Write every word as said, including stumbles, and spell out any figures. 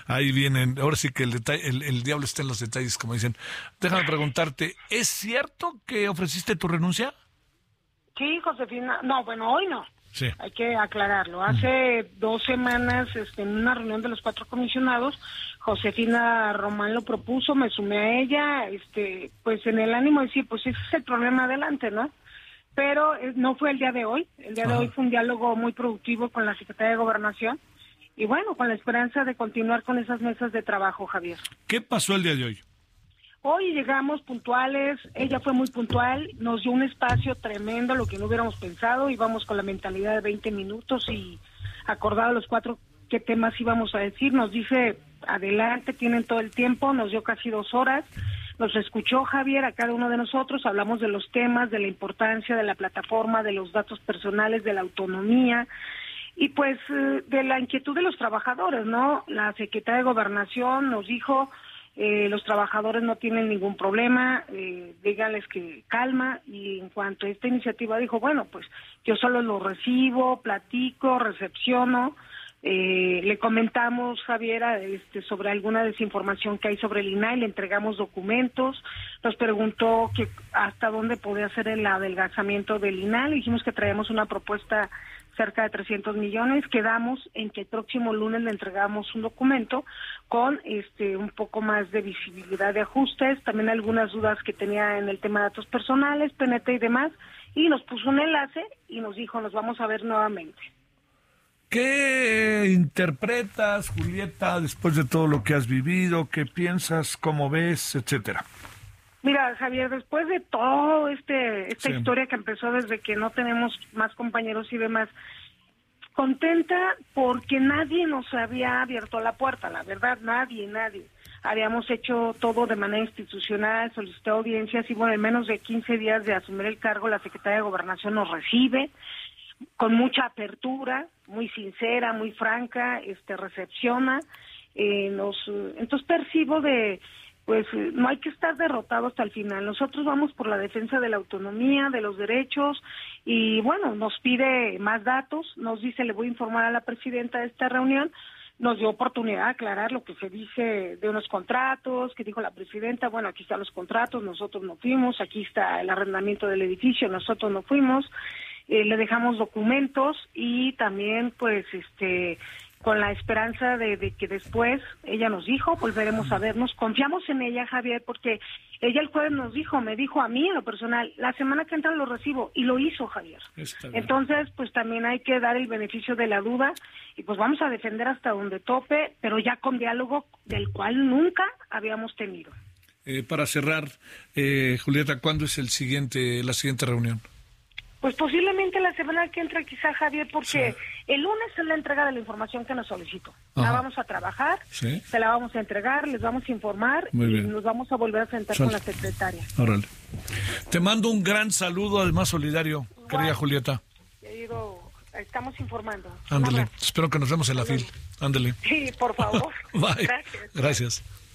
ahí vienen, ahora sí que el, detalle, el, el diablo está en los detalles, como dicen. Déjame preguntarte, ¿es cierto que ofreciste tu renuncia? Sí, Josefina, no, bueno, hoy no. Sí. Hay que aclararlo. Hace uh-huh. dos semanas, este, en una reunión de los cuatro comisionados, Josefina Román lo propuso, me sumé a ella, este, pues en el ánimo de decir, pues ese es el problema, adelante, ¿no? Pero eh, no fue el día de hoy. El día uh-huh. de hoy fue un diálogo muy productivo con la Secretaría de Gobernación y bueno, con la esperanza de continuar con esas mesas de trabajo, Javier. ¿Qué pasó el día de hoy? Hoy llegamos puntuales, ella fue muy puntual, nos dio un espacio tremendo, lo que no hubiéramos pensado, íbamos con la mentalidad de veinte minutos y acordado los cuatro qué temas íbamos a decir, nos dice, adelante, tienen todo el tiempo, nos dio casi dos horas, nos escuchó Javier a cada uno de nosotros, hablamos de los temas, de la importancia de la plataforma, de los datos personales, de la autonomía, y pues de la inquietud de los trabajadores, ¿no? La Secretaría de Gobernación nos dijo... Eh, los trabajadores no tienen ningún problema, eh, díganles que calma, y en cuanto a esta iniciativa dijo, bueno, pues yo solo lo recibo, platico, recepciono, eh, le comentamos, Javier, este, sobre alguna desinformación que hay sobre el I N A I, le entregamos documentos, nos preguntó que hasta dónde podía hacer el adelgazamiento del I N A I, le dijimos que traíamos una propuesta cerca de trescientos millones, quedamos en que el próximo lunes le entregamos un documento con este un poco más de visibilidad de ajustes, también algunas dudas que tenía en el tema de datos personales, P N T y demás, y nos puso un enlace y nos dijo, nos vamos a ver nuevamente. ¿Qué interpretas, Julieta, después de todo lo que has vivido? ¿Qué piensas? ¿Cómo ves? Etcétera. Mira, Javier, después de todo este esta sí. historia que empezó desde que no tenemos más compañeros y demás, contenta porque nadie nos había abierto la puerta, la verdad, nadie, nadie. Habíamos hecho todo de manera institucional, solicitado audiencias y bueno, en menos de quince días de asumir el cargo, la Secretaría de Gobernación nos recibe con mucha apertura, muy sincera, muy franca, este recepciona, eh, nos, entonces percibo de... pues no hay que estar derrotado hasta el final. Nosotros vamos por la defensa de la autonomía, de los derechos, y bueno, nos pide más datos, nos dice, le voy a informar a la presidenta de esta reunión, nos dio oportunidad de aclarar lo que se dice de unos contratos, que dijo la presidenta, bueno, aquí están los contratos, nosotros no fuimos, aquí está el arrendamiento del edificio, nosotros no fuimos, eh, le dejamos documentos y también pues este... con la esperanza de, de que después ella nos dijo, volveremos a vernos, confiamos en ella, Javier, porque ella el jueves nos dijo, me dijo a mí en lo personal, la semana que entra lo recibo, y lo hizo, Javier. Entonces, pues también hay que dar el beneficio de la duda, y pues vamos a defender hasta donde tope, pero ya con diálogo del cual nunca habíamos tenido. Eh, para cerrar, eh, Julieta, ¿cuándo es el siguiente, la siguiente reunión? Pues posiblemente la semana que entra quizá, Javier, porque sí. el lunes es la entrega de la información que nos solicitó. Ajá. La vamos a trabajar, ¿sí? Se la vamos a entregar, les vamos a informar Muy bien. y nos vamos a volver a sentar Sal. con la secretaria. Órale. Te mando un gran saludo, además solidario, bueno, querida Julieta. Querido, estamos informando. Ándale, espero que nos vemos en la fila. Ándale. Sí, por favor. Bye. Gracias. Gracias.